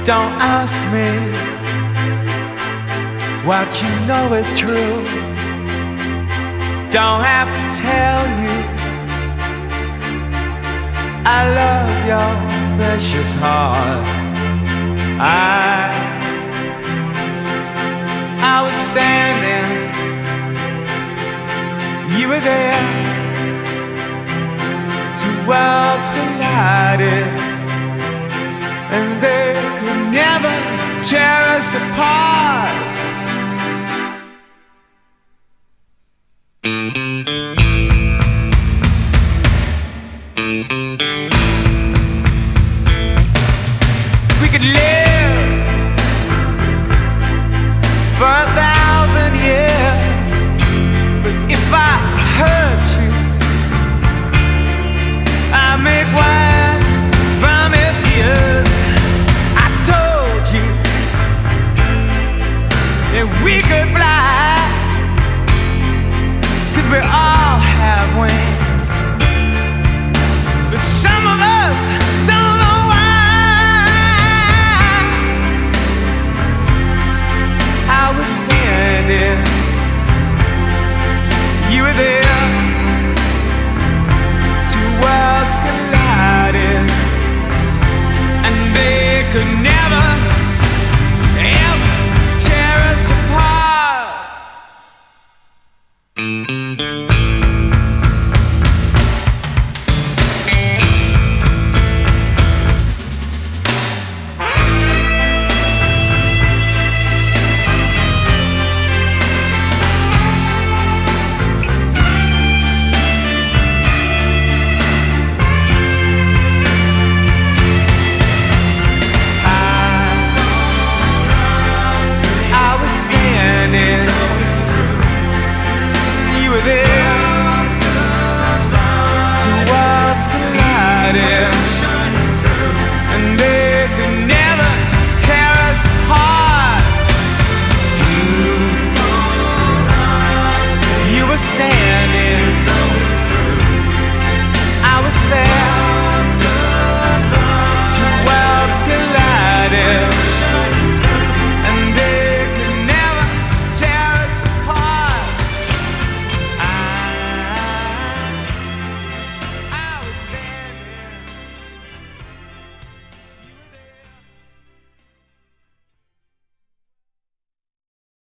Don't ask me what you know is true. Don't have to tell you I love your precious heart. I was standing, you were there. Two worlds collided, and they could never tear us apart. We could live for 1,000 years, but if I hurt you, I make wine from your tears. I told you that we could fly, 'cause we all have wings.